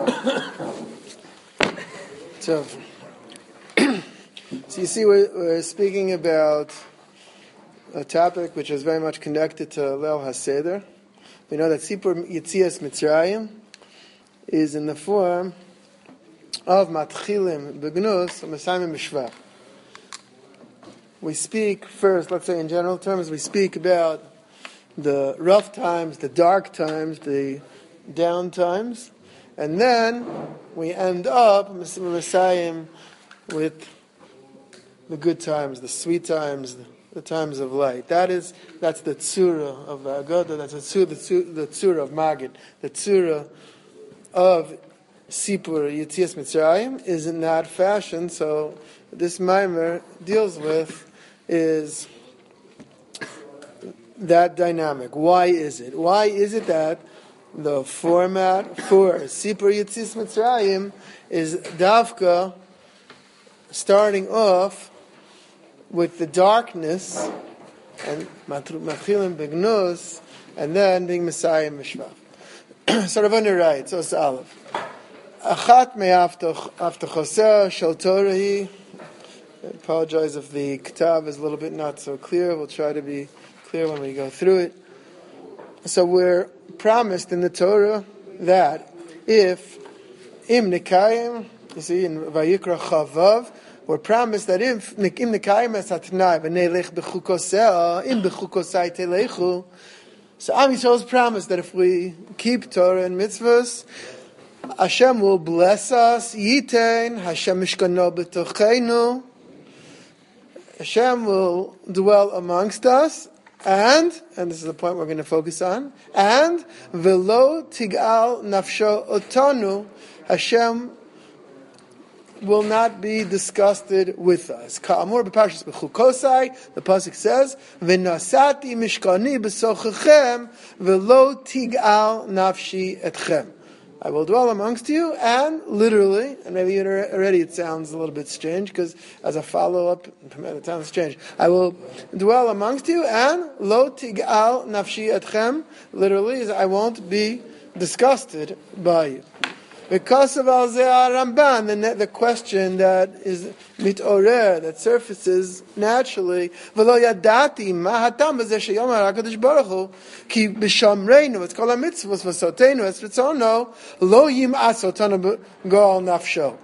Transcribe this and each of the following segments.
So you see, we're speaking about a topic which is very much connected to Leil HaSeder. We know that Sipur Yetzias Mitzrayim is in the form of Matchilim Begnus Mesayim Mishvach. We speak first, let's say in general terms, we speak about the rough times, the dark times, the down times, and then we end up Mesayim with the good times, the sweet times, the times of light. That's the tzura of Agadah. That's the tzura of Magid. The tzura of Sipur Yetzias Mitzrayim is in that fashion. So this mimer deals with is that dynamic. Why is it? Why is it that the format for Sipur Yetzias Mitzrayim is Davka starting off with the darkness and Matchilim Begnus, and then being Messiah Mishvach. Sort of on the right, so it's Aleph. Achat me'avtachoseh shel Torahi. I apologize if the Ktav is a little bit not so clear. We'll try to be clear when we go through it. So we're promised in the Torah that if Im Nikayim, you see in Vayikra Chavav, we're promised that if Im Nikayim es hatnai v'neilech b'chukoseh, im b'chukosai telechu. So Am Yisrael is promised that if we keep Torah and mitzvahs, Hashem will bless us. Yitein Hashem mishkano b'tocheinu. Hashem will dwell amongst us, and this is the point we're going to focus on, and velo tigal nafsho otanu, Hashem will not be disgusted with us. Ka'amur b'parshas b'chukosai, the pasuk says, v'nasati mishkani b'sochechem velo tigal nafshi etchem. I will dwell amongst you, and literally, and maybe already it sounds a little bit strange, because as a follow-up, it sounds strange. I will dwell amongst you, and lo tigal nafshi etchem, literally, is I won't be disgusted by you. Because of Al Ze'ah Ramban, the question that is mitorer, that surfaces naturally, v'lo yadati ma hatam b'zeh sheyomar HaKadosh Baruch Hu, ki b'shamreinu, it's called a mitzvah, v'sotenu, es ritzono, lo yim'as otanu go'al nafsho.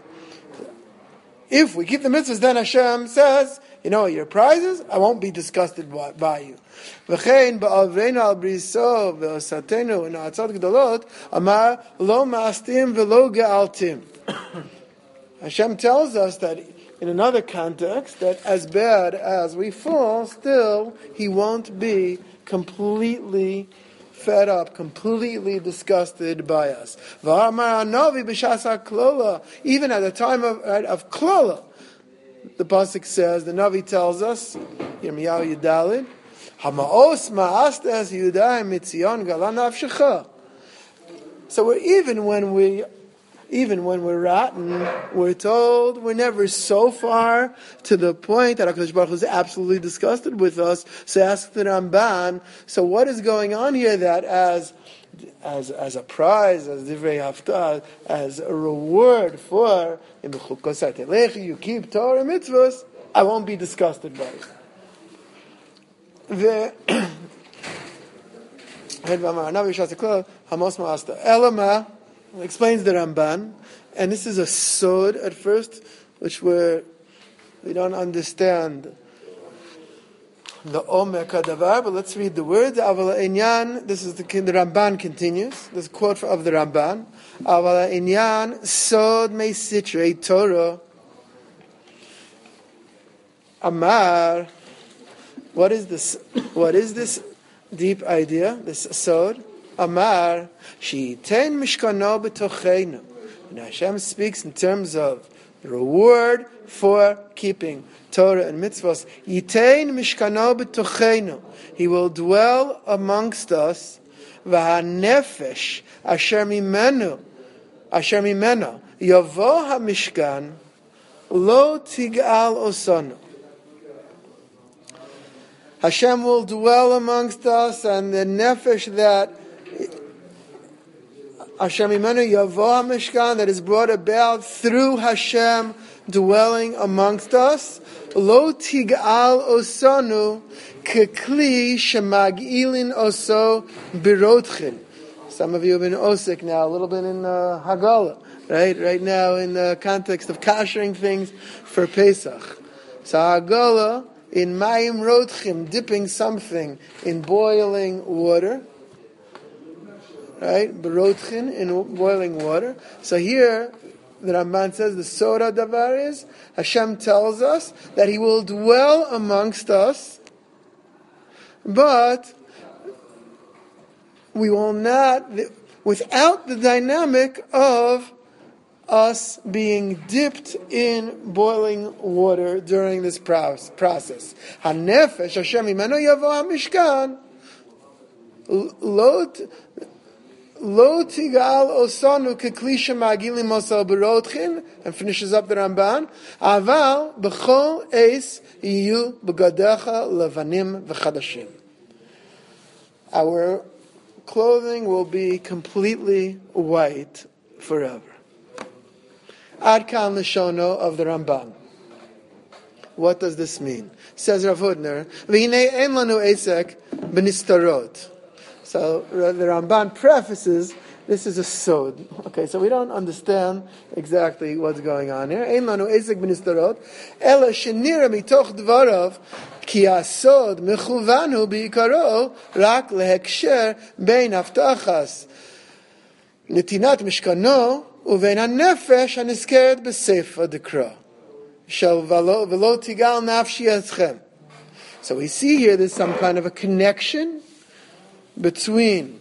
If we keep the mitzvahs, then Hashem says, you know what your prize is? I won't be disgusted by you. V'chein ba'avreinu al briso v'osatenu v'na'atzot g'dolot amar lo ma'astim v'lo ge'altim. Hashem tells us that in another context that as bad as we fall, still He won't be completely fed up, completely disgusted by us. V'amar hanavi b'shas ha'klola, even at the time of klola, the pasuk says, the Navi tells us, Yirmiyahu Yudalid, Hamaos ma'astas Yudai mitzion galan nafshecha. So even when we're rotten, we're told we're never so far to the point that HaKadosh Baruch Hu is absolutely disgusted with us. So ask the Ramban, so what is going on here that as a prize, as divrei haftarah, as a reward for you keep Torah and mitzvahs, I won't be disgusted by it. Elama explains the Ramban, and this is a sod at first, which we don't understand the Omer Kadavar, but let's read the words. Avala Inyan, this is the Ramban continues. This quote of the Ramban. Avala Inyan, Sod Me Sitrei Torah. Amar, what is this? What is this deep idea? This Sod? Amar, She'iten Mishkano B'tocheinu. And Hashem speaks in terms of the reward for keeping Torah and mitzvahs. Yitein mishkano b'tocheinu. He will dwell amongst us. V'hanefesh asher mimenu yavo hamishkan lo tigal osanu. Hashem will dwell amongst us, and the nefesh that Hashem imenu yavo mishkan, that is brought about through Hashem dwelling amongst us. Lo tigal osanu kekli shemagilin oso birotchin. Some of you have been osik now, a little bit in Haggalah, right now in the context of kashering things for Pesach. So Haggalah, in mayim rotchim, dipping something in boiling water, right? Berotchin, in boiling water. So here, the Ramban says the Soda Davar is, Hashem tells us that He will dwell amongst us, but we will not, without the dynamic of us being dipped in boiling water during this process. HaNefesh Hashem imenu yavo HaMishkan Lo tigal osanu kekli shemagilim osal berotchin, and finishes up the Ramban. Aval b'chol eis yiyu b'gadecha levanim v'chadashim. Our clothing will be completely white forever. Ad kan l'shono of the Ramban. What does this mean? Says Rav Hudner, v'hinei ein lanu esek b'nistarot. So the Ramban prefaces, this is a sod. Okay, so we don't understand exactly what's going on here. Ein lanu esek b'nistarot, ela shenira mitoch dvarav, ki asod mechuvanu bi'ikaro rak leheksher bein haftachas netinat mishkano uvein hanefesh hanizkeret b'sefer dekra shel velo tigal nafshi etchem. So we see here there's some kind of a connection between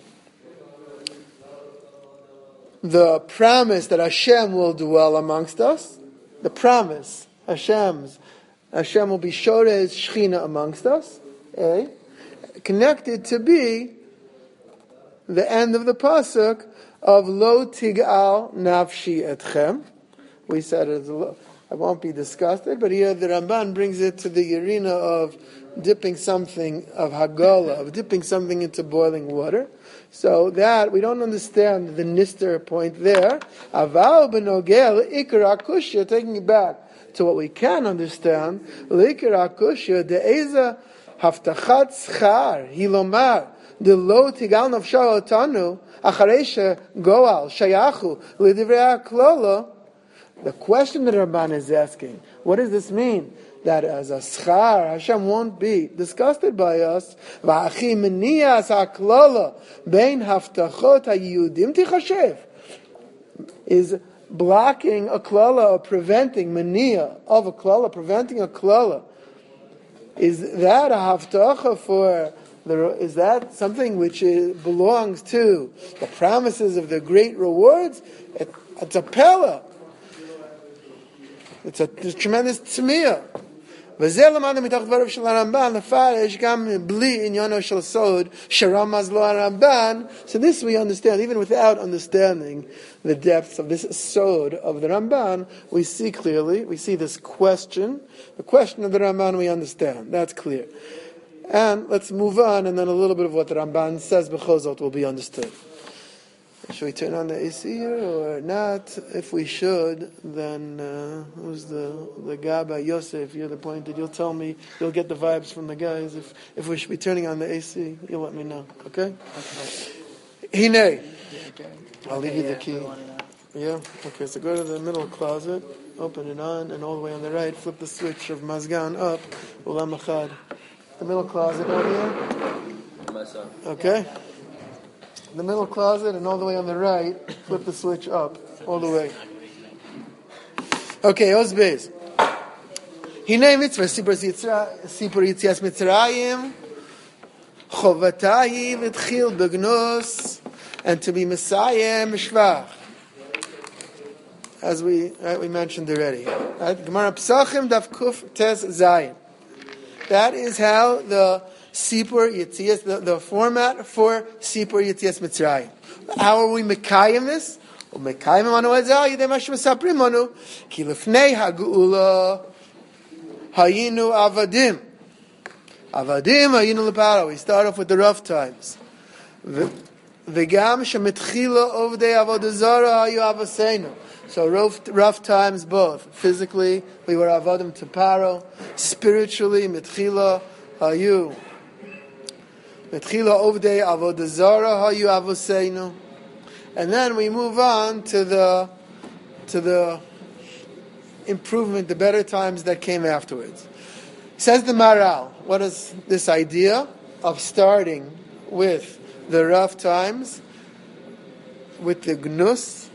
the promise that Hashem will dwell amongst us, the promise Hashem will be Shoreh Shechina amongst us, connected to be the end of the pasuk of Lo Tigal Nafshi Etchem. We said I won't be disgusted, but here the Ramban brings it to the arena of dipping something of Haggalah, of dipping something into boiling water. So that, we don't understand the Nister point there. Aval benogel ikar akushya, taking it back to what we can understand, l'ikar akushya, de'eza haftachat schar, hilomar, de lo tigal nafsha otanu, acharesha goal, shayachu, l'divrei ha'klolo. The question that Ramban is asking, what does this mean? That as a schar, Hashem won't be disgusted by us. Va'achi meniyas ha'klala bein haftachot ha'yudim tichashev. Is blocking a klala, or preventing meniya of a klala, preventing a klala. Is that a haftacha for is that something which belongs to the promises of the great rewards? It's a pella. It's a tremendous tzmiyah. וזה למדנו מתוך דבריו של הרמב"ן, לפרש גם בלי עניינו של סוד, שרמז לו הרמב"ן. So this we understand, even without understanding the depths of this sod of the Ramban, we see clearly, we see this question, the question of the Ramban we understand, that's clear. And let's move on, and then a little bit of what the Ramban says, b'chol zot, will be understood. Should we turn on the AC here or not? If we should, then who's the Gaba Yosef? You're the pointed. You'll tell me. You'll get the vibes from the guys. If we should be turning on the AC, you'll let me know. Okay? Hine. I'll leave you the key. Yeah. Okay. So go to the middle closet, open it on, and all the way on the right, flip the switch of Mazgan up. Ulam Echad. The middle closet over here. Okay. The middle closet, and all the way on the right, flip the switch up, all the way. Okay, Ozbez. Hinei mitzvah, Sipur Yitzias Mitzrayim, Chovatayi L'tchil Begnos, and to be Messiah Mishvach. As we mentioned already. Gemara Pesachim Daf Kuf Tes Zayin. That is how the Sipur Yitzias, the format for Sipur Yitzias Mitzrayim. How are we mekayim this? Mekayim manu ezal yidei mashu mesaprim manu ki lefnei hageula hayinu avadim hayinu leparo. We start off with the rough times. V'gam shemitchila ovdei avodah zara hayu avaseinu. So rough times both. Physically, we were avodim to Paro. Spiritually, mitchila hayu. Mitchila ovdei avodah zara hayu avaseinu. And then we move on to the improvement, the better times that came afterwards. Says the Maral, what is this idea of starting with the rough times, with the gnus,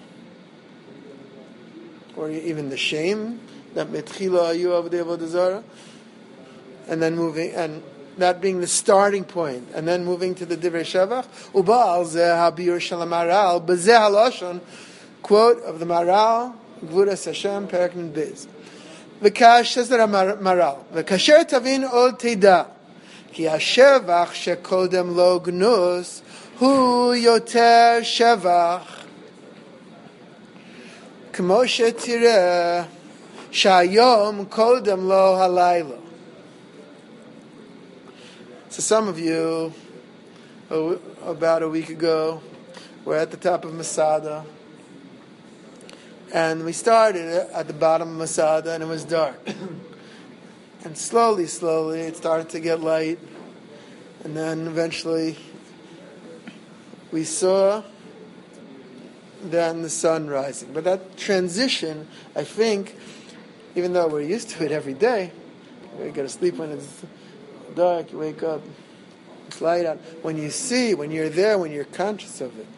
or even the shame, that metchila ayu avdei avodah zara, and then moving, and that being the starting point, and then moving to the divrei shevach, uba'al zeh habir shel Maral, b'zeh halashon, quote of the Maral, Gvuras Hashem, Perek Nun Beis. V'kash, says the Maral, v'kasher tavin od teda, ki hashevach shekodem lo gnus, hu yoter shevach, k'mo shetireh, shayom kodem lo halayla. So some of you, about a week ago, were at the top of Masada, and we started at the bottom of Masada, and it was dark. And slowly, it started to get light. And then eventually, we saw then the sun rising. But that transition, I think, even though we're used to it every day, you go to sleep when it's dark, you wake up, it's light out. When you're there, when you're conscious of it,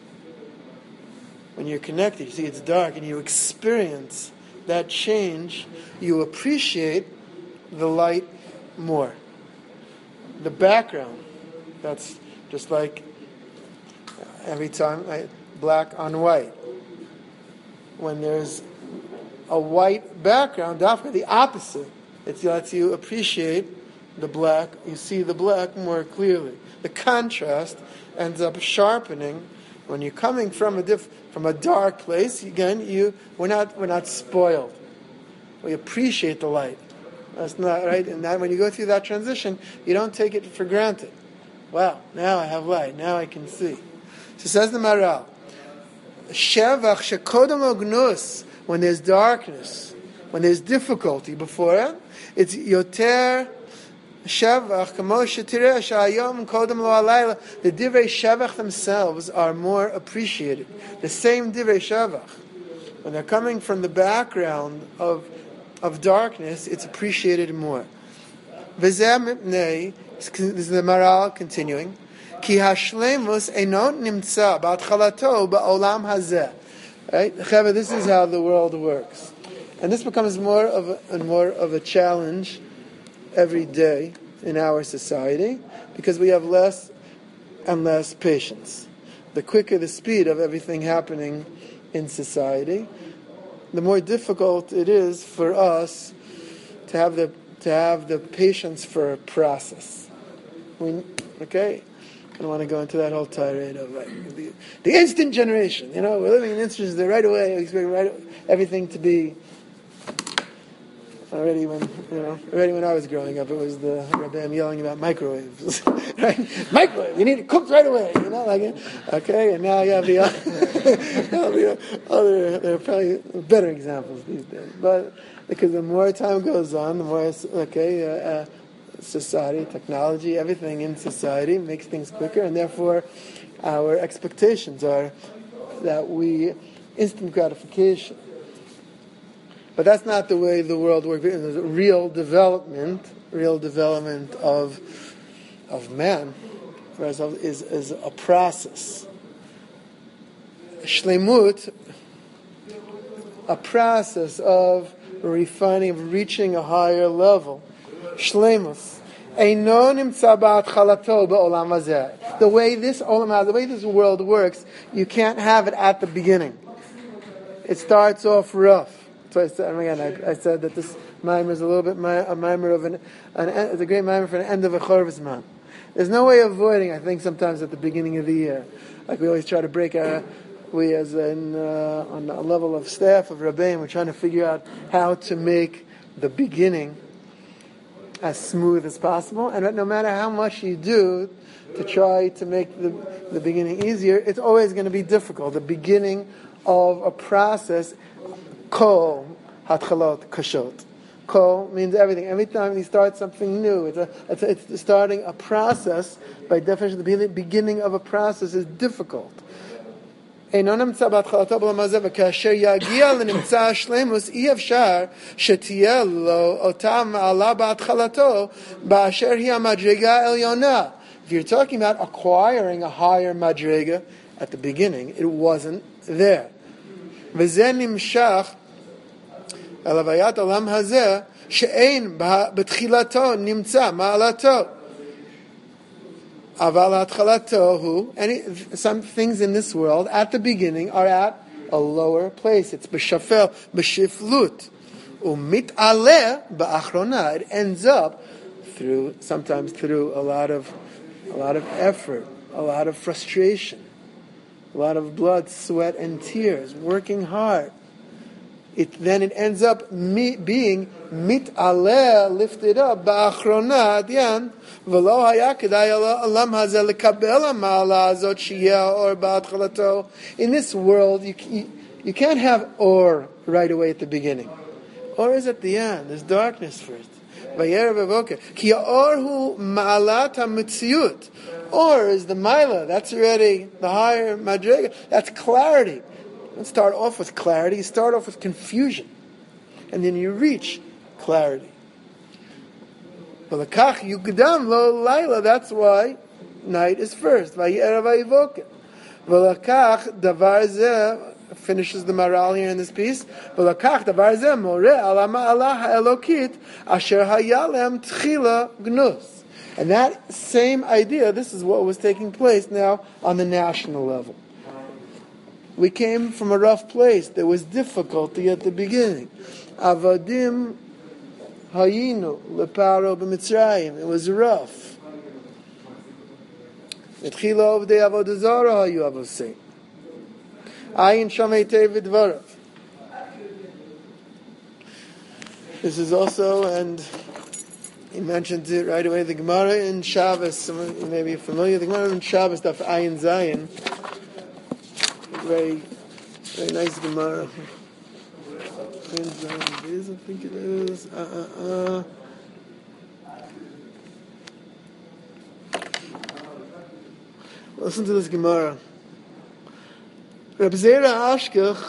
when you're connected, you see it's dark, and you experience that change, you appreciate the light more. The background, that's just like every time, black on white. When there's a white background, definitely the opposite. It lets you appreciate the black, you see the black more clearly. The contrast ends up sharpening. When you're coming from a dark place, again, we're not spoiled. We appreciate the light. That's not right. And that when you go through that transition, you don't take it for granted. Wow, now I have light. Now I can see. So says the Maral, Shevach shekodem lo gnus, when there's darkness, when there's difficulty before it, it's yoter Shevach, Kamosha Tireh, Shayom, Kodem Lo Alayla. The Divrei Shevach themselves are more appreciated. The same Divrei Shevach, when they're coming from the background of darkness, it's appreciated more. V'zeh mipnei, this is the Maral continuing, Ki hashlemus einot nimtza b'atchalato ba'olam hazeh. Right? Cheva, this is how the world works. And this becomes more of a challenge every day in our society, because we have less and less patience. The quicker the speed of everything happening in society, the more difficult it is for us to have the patience for a process. Okay? I don't want to go into that whole tirade of the instant generation. We're living in instances that right away, we expect everything to be. Already when I was growing up, it was the Rebbeim yelling about microwaves, right? Microwave, you need it cooked right away, okay. And now you have the other. There are probably better examples these days, but because the more time goes on, the more society, technology, everything in society makes things quicker, and therefore our expectations are that we instant gratification. But that's not the way the world works. There's a real development of man, is a process. Shlemut, a process of refining, of reaching a higher level. Shlemus. The way this world works, you can't have it at the beginning. It starts off rough. So I said that this mimer is a little bit a mimer of it's a great mimer for an end of a chorvus man. There's no way of avoiding, I think, sometimes at the beginning of the year. Like we always try to break on a level of staff, of Rebbeim, we're trying to figure out how to make the beginning as smooth as possible, and no matter how much you do to try to make the beginning easier, it's always going to be difficult. The beginning of a process, kol hatchalot kashot. Kol means everything. Every time you start something new, it's starting a process. By definition, the beginning of a process is difficult. אינו נמצא בהתחלתו בעולם הזה, וכאשר יגיע לנמצא השלמוס, אי אפשר שתהיה לו אותה מעלה בהתחלתו, באשר היא המדרגה העליונה. If you're talking about acquiring a higher madrega at the beginning, it wasn't there. וזה נמשך אל הוויית העולם הזה, שאין בתחילתו נמצא מעלתו. Aval atchalatohu, some things in this world at the beginning are at a lower place. It's b'shafel, b'shiflut. Umit aleh ba'achrona. It ends up sometimes through a lot of effort, a lot of frustration, a lot of blood, sweat, and tears, working hard. Then it ends up being mit aleh, lifted up, ba'achrona at the end. In this world, you can't have or right away at the beginning. Or is at the end. There's darkness first. Or is the Maila. That's already the higher Madrega. That's clarity. Don't start off with clarity. You start off with confusion. And then you reach clarity. That's why night is first. Finishes the moral here in this piece. And that same idea, this is what was taking place now on the national level. We came from a rough place. There was difficulty at the beginning. Avadim Hayinu leparo b'Mitzrayim. It was rough. Etchila ovdei avodah zara hayu avosei. Ayin shamei tev v'dvarav. This is also, and he mentioned it right away, the Gemara in Shabbos. Some of you may be familiar. The Gemara in Shabbos, Daf Ayin Zayin. Very, very nice Gemara. I think it is. Listen to this Gemara. Reb Zera Ashkech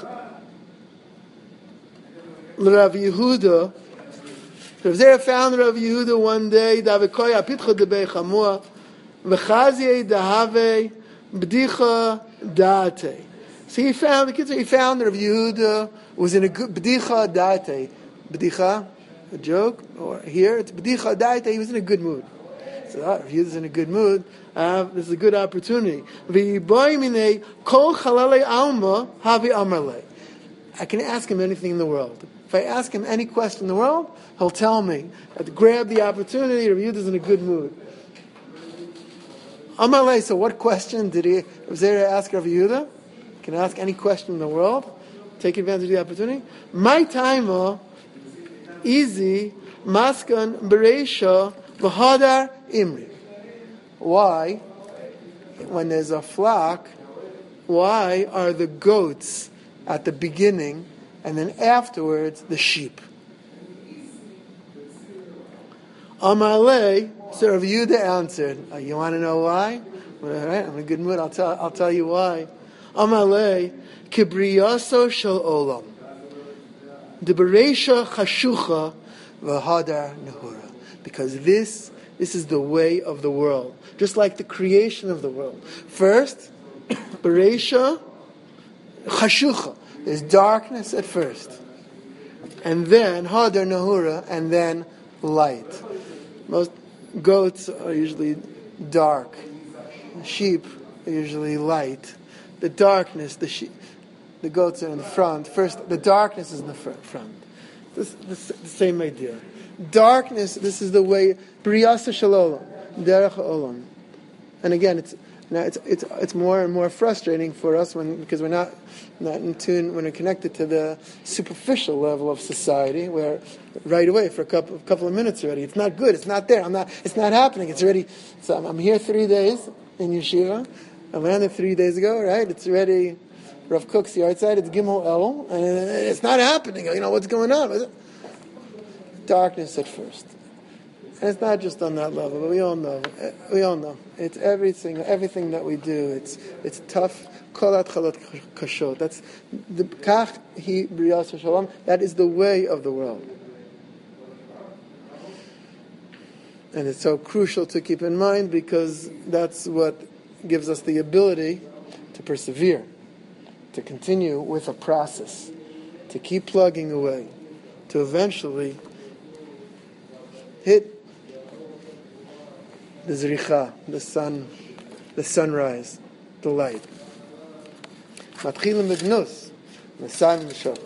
Rav Yehuda. Reb Zera found Rav Yehuda one day. Davikoy apitcha debei chamua v'chazie dahave b'dicha date. So he found Rav Yehuda was in a good b'dicha date. B'dicha, a joke, or here it's b'dicha date. He was in a good mood. So Rav Yehuda's in a good mood. This is a good opportunity. V'yiboy kol chalalei alma havi amarlei. I can ask him anything in the world. If I ask him any question in the world, he'll tell me. I have to grab the opportunity. Rav Yehuda's in a good mood. Amarlei. So what question did Rav Zera ask Rav Yehuda? Can ask any question in the world. Take advantage of the opportunity. My time, easy, maskan bereisha v'hadar imri. Why, when there's a flock, why are the goats at the beginning and then afterwards the sheep? Amalei, so Rav Yehuda answered, you want to know why? All right, I'm in a good mood. I'll tell you why. Amalei kibriyaso shel olam debereisha chashucha v'hadar nehura. Because this is the way of the world. Just like the creation of the world. First, bereisha chashucha. There's darkness at first. And then hadar nehura, and then light. Most goats are usually dark. Sheep are usually light. The darkness, the goats are in the front. First, the darkness is in the front. This the same idea. Darkness, this is the way, Briyasa Shalom, Derech Olam. And again, it's Now it's more and more frustrating for us because we're not in tune, when we're connected to the superficial level of society, where right away for a couple of minutes already, it's not good, it's not there, it's not happening, it's already. So I'm here 3 days in yeshiva. I landed 3 days ago, right? It's already Rav Kook's yard side. It's Gimel El, and it's not happening. What's going on? Darkness at first. And it's not just on that level, but we all know. It's everything that we do. It's tough. Kolat chalot kashot. That's the kach hi briyas shalom. That is the way of the world. And it's so crucial to keep in mind, because that's what gives us the ability to persevere, to continue with a process, to keep plugging away, to eventually hit the zricha, the sunrise, the light. Matchilim b'gnus, Mesayim b'shavach.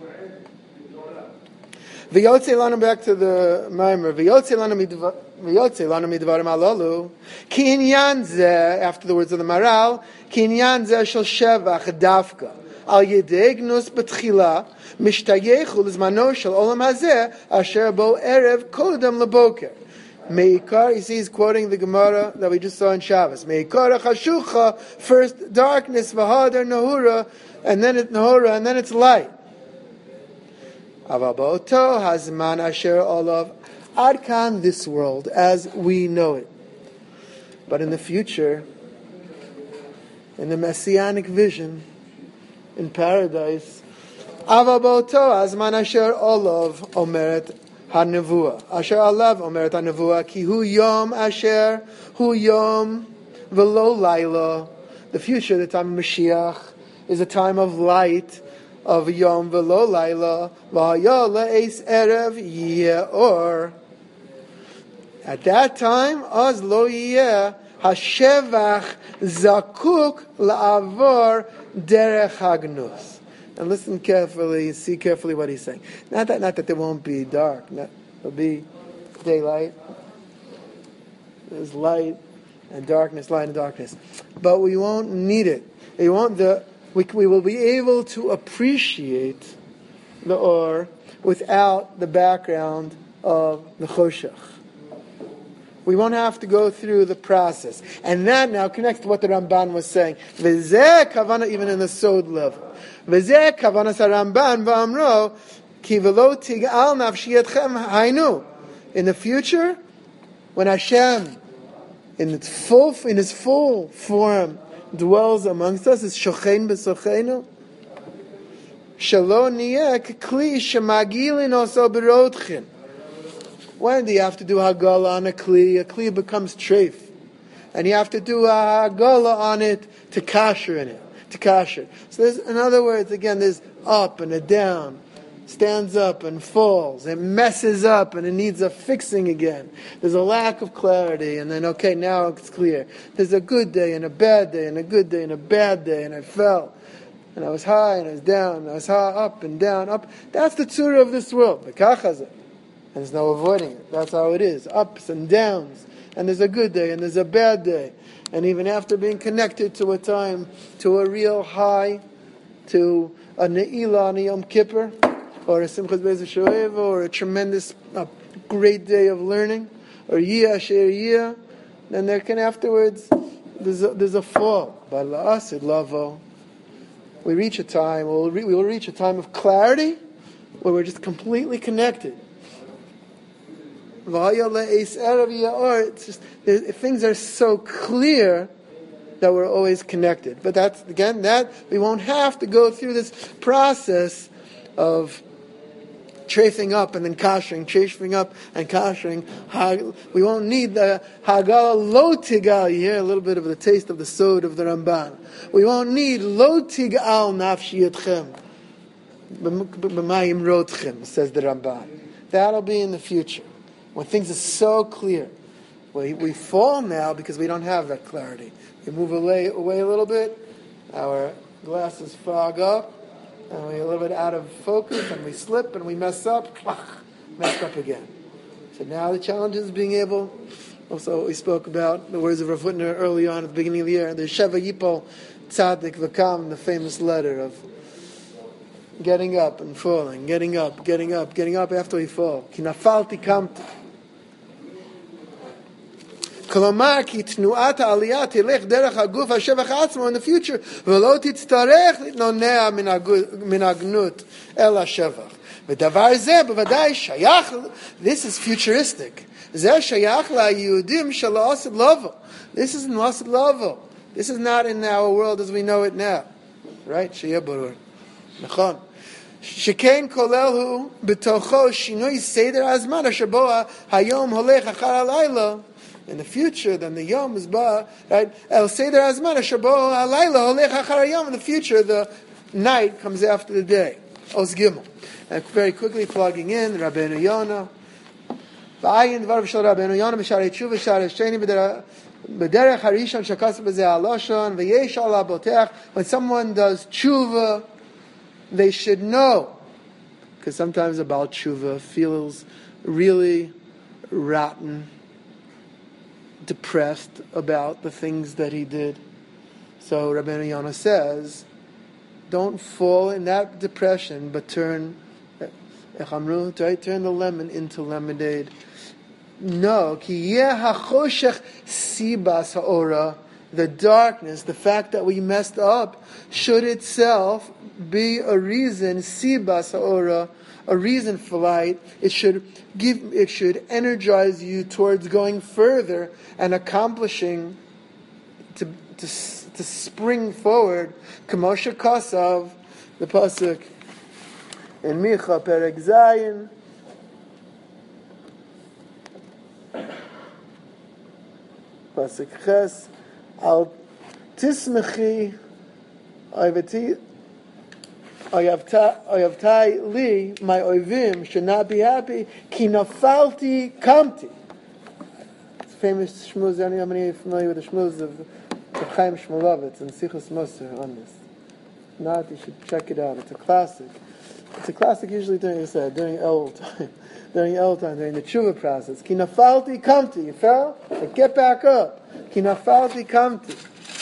V'yotzei lanu, back to the Maimer. V'yotzei lanu midvarim alalu. Ki inyan zeh, after the words of the Maral, ki inyan zeh shel shevach dafka al yedei gnus b'tchila mishtayechu lizmano shel olam hazeh asher bo erev kodem leboker. Meikar, he's quoting the Gemara that we just saw in Shabbos. Meikar chashucha, first darkness, v'hadar nahura, and then it's light. Avaboto hazman asher olav adkan, this world as we know it. But in the future, in the messianic vision, in paradise, avaboto hazman asher olav omeret HaNevuah. Asher alav omeret HaNevuah ki hu yom asher hu yom v'lo laila. The future, the time of Mashiach, is a time of light, of yom v'lo laila. V'haya le'es erev yeh or. At that time, az lo yeh hashevach zakuk la'avor derech hagnus. And listen carefully, see carefully what he's saying. Not that there won't be dark. There'll be daylight. There's light and darkness, light and darkness. But we won't need it. We will be able to appreciate the or without the background of the choshech. We won't have to go through the process. And that now connects to what the Ramban was saying. V'zeh kavana, even in the sod level. V'zeh kavana Ramban v'amro ki v'lo tig'al nafshi etchem hainu. In the future, when Hashem, in his full form, dwells amongst us, is shochein b'socheinu. Shalo niyeh k'kli shemagilin oso b'rodchin. When do you have to do Hagala on a Kli? A Kli becomes treif. And you have to do a Hagala on it to kasher in it. To kasher. So in other words, again, there's up and a down. Stands up and falls. It messes up and it needs a fixing again. There's a lack of clarity, and then, okay, now it's clear. There's a good day and a bad day and a good day and a bad day, and I fell. And I was high and I was down. And I was high, up and down, up. That's the tzura of this world. B'kachazah. And there's no avoiding it. That's how it is. Ups and downs. And there's a good day and there's a bad day. And even after being connected to a time, to a real high, to a ne'ilah on a Yom Kippur, or a Simchas Beis HaShoeva, or a tremendous, great day of learning, or Yiyah Asher Yiyah, then there can afterwards, there's a fall. But la'asid lavo. We reach a time, we will reach a time of clarity, where we're just completely connected. It's just, things are so clear that we're always connected. But that's, again, that we won't have to go through this process of tracing up and then kashering, tracing up and kashering. We won't need the Hagala lo tigal. You hear a little bit of the taste of the sod of the Ramban. We won't need lo tigal nafshi etchem b'mayim rotchem, says the Ramban. That'll be in the future. When things are so clear. We fall now because we don't have that clarity. We move away a little bit, our glasses fog up, and we're a little bit out of focus, and we slip, and we mess up again. So now the challenge is being able Also, we spoke about the words of Rav Hutner early on at the beginning of the year. The Sheva Yipol Tzadik V'Kam, the famous letter of getting up and falling, getting up after we fall. Ki nafalti kamti. Kolomar ki tnuat ha'aliyah tilech derech haguf ha'shevach atzmo in the future. V'lo titztarech litnonea min agnut el ha'shevach. V'davar zeh b'vadai shayach. This is futuristic. Zeh shayach la'yudim shala'asid lavo. This is in l'asid lavo. This is not in our world as we know it now. Right? Sheyeh barur. Nachon. Shekain kolelhu b'tocho shinui seder azman asher boa hayom holech achar halayla. In the future, then the yom is ba, right? El seder azman asher boa halayla holech achar hayom. In the future, the night comes after the day. Os Gimel. And very quickly plugging in Rabbeinu Yonah. V'ayin dvar v'shal Rabbeinu Yonah b'sharei tshuva b'sharei sheni b'derech harishon shakas b'zeh aloshon v'yesh ala botech. When someone does tshuva, they should know, because sometimes a Baal Tshuva feels really rotten, depressed about the things that he did. So Rabbeinu Yonah says, don't fall in that depression, but turn the lemon into lemonade. No, ki yeh hachoshech sibas haora. The darkness, the fact that we messed up, should itself be a reason, sibas haora, a reason for light. It should energize you towards going further and accomplishing, to spring forward. Kamosha Kasav, the pasuk in Micha Perek Zayin. Pasuk Ches. Al tismechi oyavtai li, my oivim should not be happy. Ki nafalti kamti. It's famous shmuz. How many are familiar with the shmuz of Chaim Shmulevitz and Sichos Moser on this? If not, you should check it out. It's a classic. It's a classic usually during El time, during the tshuva process. Ki nafalti kamti. You fell? Like, get back up. Ki nafalti kamti.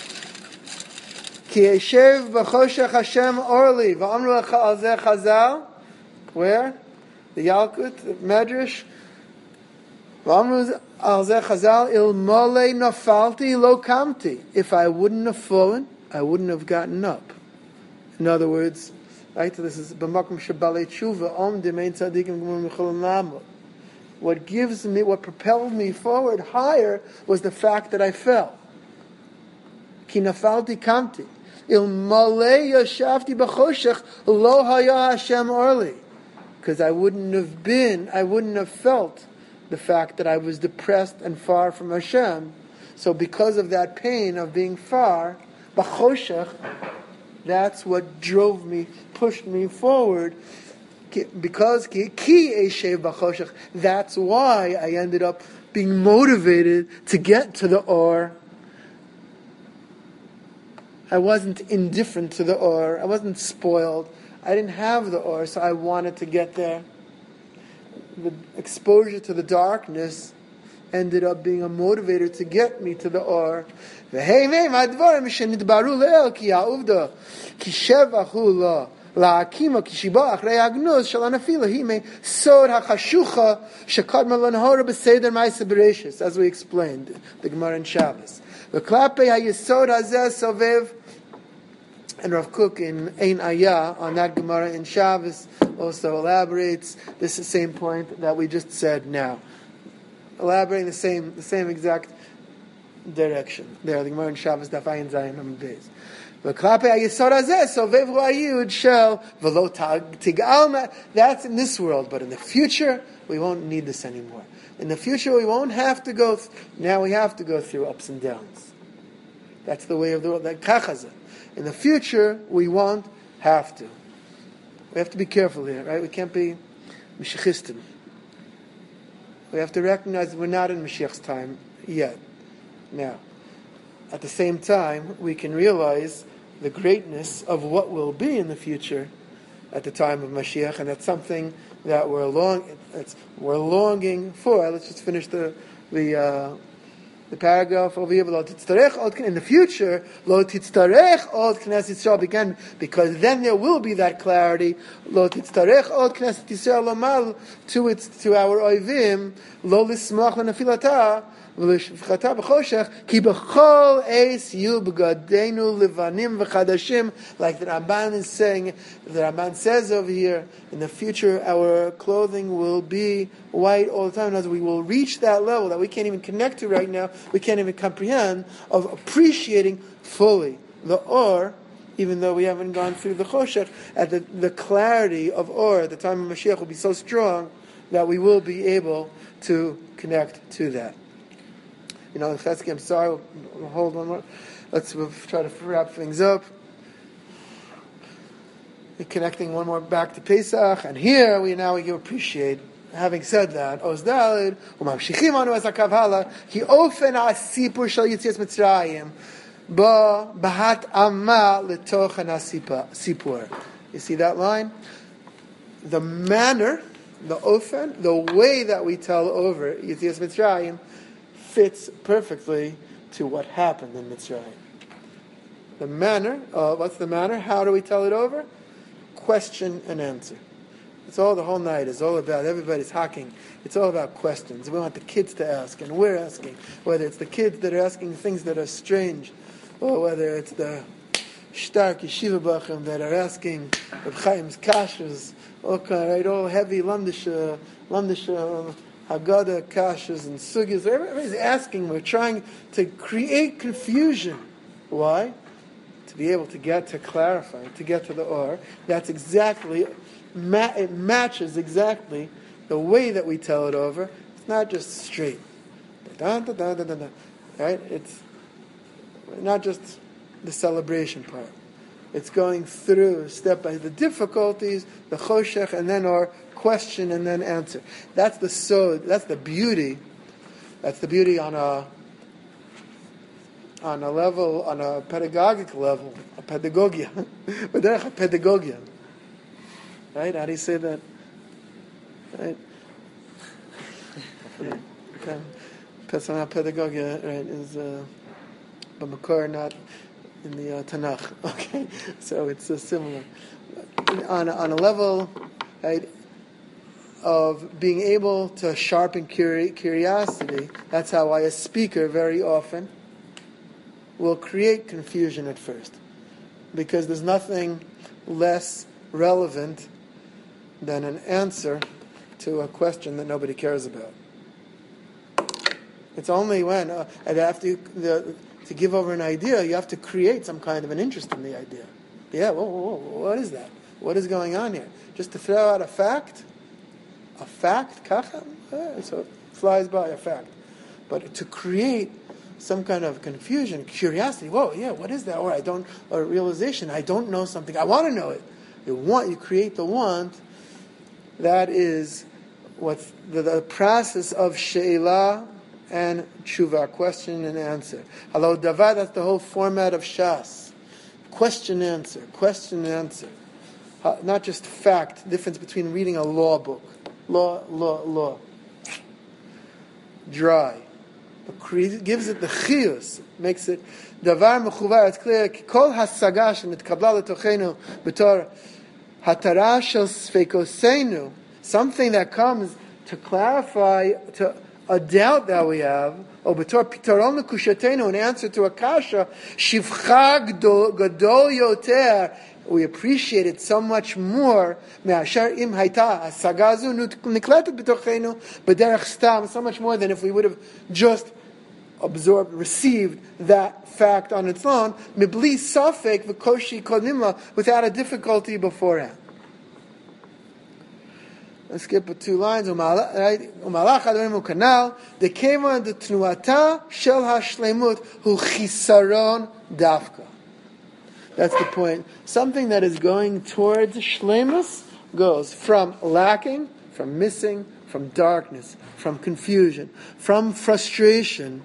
Ki eshev b'choshech Hashem orli v'amru lecha al zeh chazal. Where? The Yalkut, the Medrash. V'amru al zeh chazal il mole nafalti lo kamti. If I wouldn't have fallen, I wouldn't have gotten up. In other words, right? This is b'makom shebalei tshuva om demein tzadikim g'mur micholam lamo. What propelled me forward higher was the fact that I fell. Ki nafalti kamti. Il malei yashavti b'choshech lo haya Hashem orli. Because I wouldn't have felt the fact that I was depressed and far from Hashem. So because of that pain of being far, b'choshech, that's what pushed me forward. Because ki eshev b'choshech, that's why I ended up being motivated to get to the or. I wasn't indifferent to the or. I wasn't spoiled. I didn't have the or, so I wanted to get there. The exposure to the darkness ended up being a motivator to get me to the or. La'akima kishiba achrei agnus shalanafila hime sod hachashucha shekadma lanhora b'seder ma'aseh bereshis, as we explained the Gemara in Shabbos. V'klapei hayesod hazeh sovev, and Rav Kook in Ein Ayah on that Gemara in Shabbos also elaborates this same point that we just said now, elaborating the same exact direction. There, the Gemara in Shabbos Daf Ayin Zayin Amud Beis. That's in this world, but in the future we won't need this anymore. In the future we won't have to go. Now we have to go through ups and downs. That's the way of the world. That kachaza. In the future we won't have to. We have to be careful here, right? We can't be Mashiachistim. We have to recognize that we're not in Mashiach's time yet. Now, at the same time, we can realize the greatness of what will be in the future at the time of Mashiach, and that's something that we're longing for. Let's just finish the the paragraph over here, in the future, lo titztarech od Knesset Yisrael began, because then there will be that clarity. Lo titztarech od Knesset Yisrael lomal to our oivim, lo lismach lenafilata, v'lishvchata b'choshech, ki b'chol eis yu b'gadenu levanim v'chadashim, like the Ramban is saying, the Ramban says over here, in the future our clothing will be white all the time, as we will reach that level that we can't even connect to right now, we can't even comprehend, of appreciating fully the or, even though we haven't gone through the choshech, at the clarity of or at the time of Mashiach will be so strong that we will be able to connect to that. Chesky, I'm sorry, we'll hold one more. We'll try to wrap things up. Connecting one more back to Pesach, and here we appreciate. Having said that, Oz Daled, umamshichim anu es hakav hala, ki ofen ha'sipur shel Yetzias Mitzrayim, ba bahat amma letochen ha'sipur. You see that line? The manner, the ofen, the way that we tell over Yetzias Mitzrayim fits perfectly to what happened in Mitzrayim. The manner, what's the manner? How do we tell it over? Question and answer. It's all the whole night is all about. Everybody's hacking. It's all about questions. We want the kids to ask, and we're asking. Whether it's the kids that are asking things that are strange, or whether it's the stark yeshiva bachim that are asking Reb Chaim's kashas, all heavy lamdish Haggadah kashas and sugyas. Everybody's asking. We're trying to create confusion. Why? To be able to get to clarify, to get to the or. That's exactly. It matches exactly the way that we tell it over. It's not just straight. Right? It's not just the celebration part. It's going through step by the difficulties, the choshech, and then or question and then answer. That's the sod. That's the beauty. That's the beauty on a level, on a pedagogic level, a pedagogia. Pedagogia. Right? How do you say that? Right? Personal pedagogia, right, is b'makor, not in the Tanakh. Okay, so it's similar. On a level, right, of being able to sharpen curiosity, that's how a speaker very often will create confusion at first, because there's nothing less relevant than an answer to a question that nobody cares about. It's only when, to give over an idea, you have to create some kind of an interest in the idea. Yeah, what is that? What is going on here? Just to throw out a fact, kacha, so it flies by, a fact. But to create some kind of confusion, curiosity, what is that? Or realization, I don't know something, I want to know it. You create the want. That is what's the process of she'elah and tshuva, question and answer. Hello, Davar, that's the whole format of Shas. Question, answer. Not just fact, difference between reading a law book. Law. Dry. But gives it the chiyus, makes it Davar mechuvar, it's clear, kol hasaga shenitqabla letochenu b'tor hatara shel sfeikoseinu, something that comes to clarify to a doubt that we have, or b'tor pitaron lekushatenu, an answer to a kasha, shivcha gadol yoter, we appreciate it so much more, me'asher im hayta hasagazu nikletet b'tochenu b'derech stam, so much more than if we would have just received that fact on its own, mibli safek v'koshi kodimla, without a difficulty beforehand. Let's skip 2 lines. Umalach adonemu kanal dekeva de tnuata shel hashlemut hu chisaron dafka. That's the point. Something that is going towards shlemus goes from lacking, from missing, from darkness, from confusion, from frustration.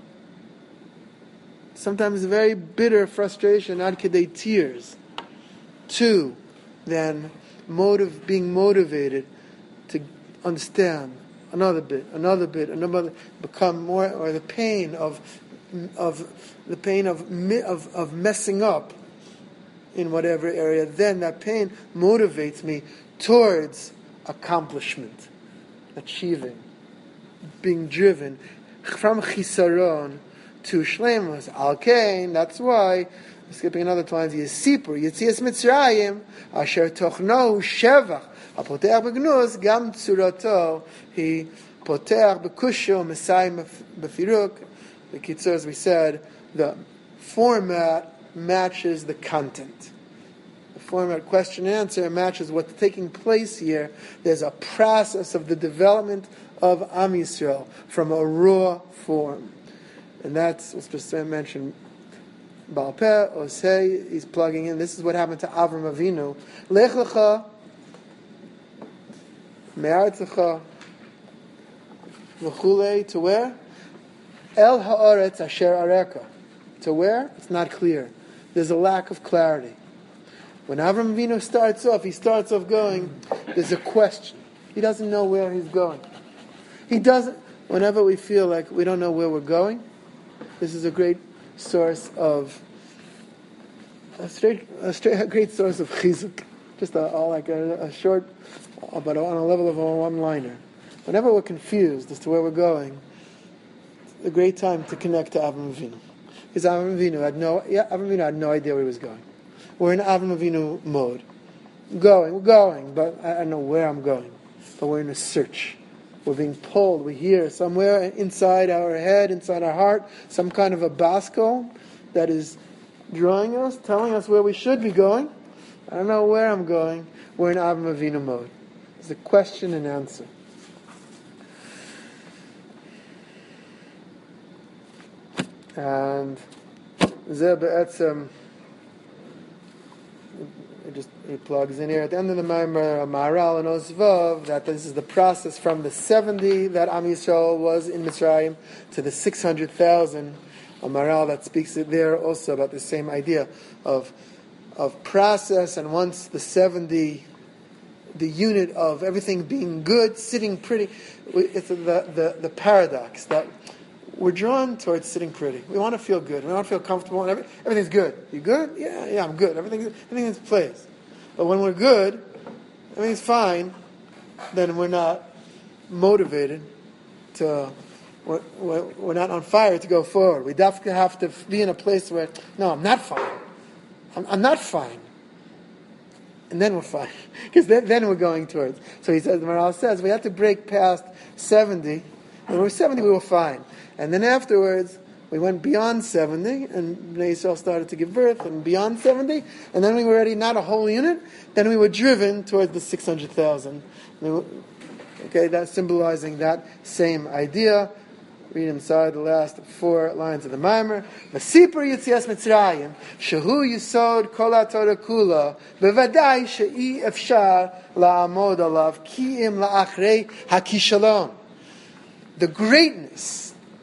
Sometimes very bitter frustration, ad kedei tears, to then being motivated to understand another bit, become more, or the pain of messing up in whatever area, then that pain motivates me towards accomplishment, achieving, being driven from chisaron to shlemus. Al-kain, that's why, skipping another two lines, Yisipur, Yitzias Mitzrayim, Asher Tochnohu Shevach, HaPotech B'gnuz, Gam Tzurato, He Potech B'kusho, Mesayim B'firuk. The Kitzur, as we said, the format matches the content. The format, question and answer, matches what's taking place here. There's a process of the development of Am Yisrael from a raw form. And that's what's just mentioned. Baal Peh, Osei, he's plugging in. This is what happened to Avram Avinu. Lech lecha, me'artzecha, v'chulei, to where? El ha'aretz asher areka. To where? It's not clear. There's a lack of clarity. When Avram Avinu starts off going, there's a question. He doesn't know where he's going. Whenever we feel like we don't know where we're going, this is a great source of a great source of chizuk. Just a short, but on a level of a one-liner. Whenever we're confused as to where we're going, it's a great time to connect to Avram Avinu. Because Avram Avinu had no idea where he was going. We're in Avram Avinu mode. We're going, but I don't know where I'm going. But we're in a search. We're being pulled. We hear somewhere inside our head, inside our heart, some kind of a basco that is drawing us, telling us where we should be going. I don't know where I'm going. We're in Avram Avinu mode. It's a question and answer. And Zeh Be'etzem, he plugs in here at the end of the Maimer, Maharal and Osvav, that this is the process from the 70 that Am Yisrael was in Mitzrayim to the 600,000. A Maharal that speaks there also about the same idea of process, and once the 70, the unit of everything being good, sitting pretty, it's the paradox that we're drawn towards sitting pretty. We want to feel good. We want to feel comfortable. And everything's good. You good? Yeah, I'm good. Everything's in place. But when we're good, everything's fine, then we're not motivated to, we're not on fire to go forward. We definitely have to be in a place where, no, I'm not fine. I'm not fine. And then we're fine. Because then we're going towards. So he says, the Maharal says, we have to break past 70. When we were 70, we were fine. And then afterwards, we went beyond 70, and Bnei Yisrael started to give birth, and beyond 70, and then we were already not a whole unit, then we were driven towards the 600,000. Okay, that's symbolizing that same idea. Read inside the last 4 lines of the Maimer. V'sipur Yitzias Mitzrayim, shehu yisod kol haTorah kula, bevadai she'i efshar la'amod alav, ki im la'achrei hakishalon. The greatness,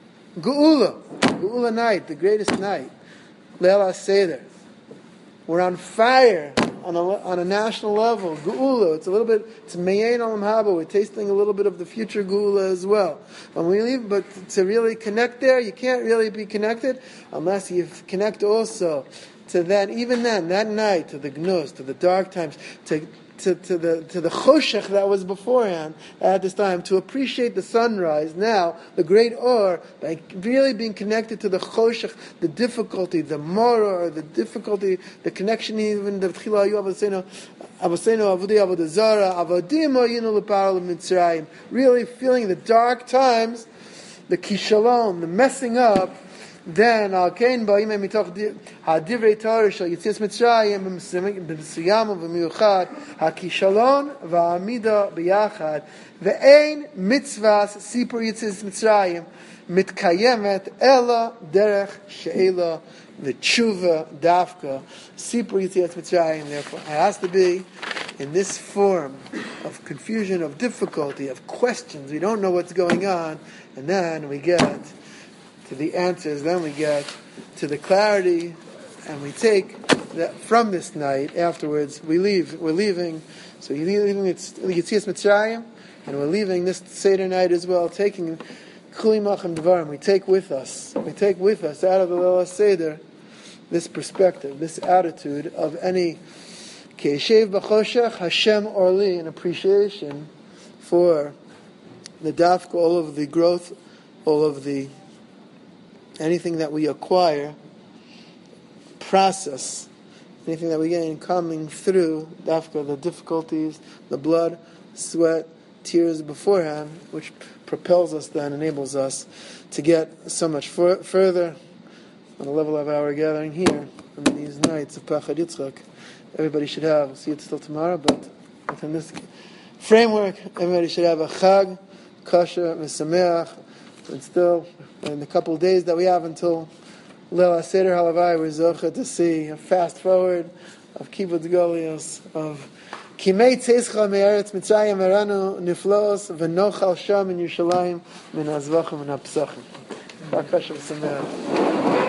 Geula night, the greatest night, Leil HaSeder. We're on fire on a national level. Geula, it's Me'ein Olam Haba. We're tasting a little bit of the future Geula as well. When we leave, but to really connect there, you can't really be connected unless you connect also to that night, to the Gnus, to the dark times, to the choshech that was beforehand at this time, to appreciate the sunrise now, the great or, by really being connected to the choshech, the difficulty, the moror, the difficulty, the connection, even the tchila ayu avosenu avudi avodazara avodim oyinu leparo l'mitzrayim, really feeling the dark times, the kishalom, the messing up. Then al-kain ba'im mitoch hadivrei Torah shel Yitzias Mitzrayim b'mesuyam u'b'miyuchad hakishalon va'amida b'yachad ve'ein mitzvahs sipur Yitzias Mitzrayim mitkayemet ela derech she'ela v'tshuva dafka sipur Yitzias Mitzrayim. Therefore, it has to be in this form of confusion, of difficulty, of questions. We don't know what's going on, and then we get to the answers, then we get to the clarity, and we take that from this night. Afterwards, we're leaving. So you're leaving Yitzias Mitzrayim, And we're leaving this Seder night as well, taking Kli Machem Dvarim. We take with us out of the Leil Seder this perspective, this attitude of any Ke'eshev B'choshech Hashem Orli, an appreciation for the dafka, all of the growth, all of the anything that we acquire, process, anything that we gain coming through dafka, the difficulties, the blood, sweat, tears beforehand, which propels us then, enables us to get so much further on the level of our gathering here on these nights of Pachad Yitzchak. Everybody should have, we'll see it still tomorrow, but within this framework, everybody should have a Chag, Kasher, Mesameach, and still, in the couple of days that we have until Leil HaSeder Halavai, we're zocha to see a fast forward of Kibbutz Golios, of Kimei Tzescha Me'eretz Mitzrayim Eranu Niflos V'nochal Sham in Yerushalayim Min HaZvachim and HaPsachim. Kasher Mesameach.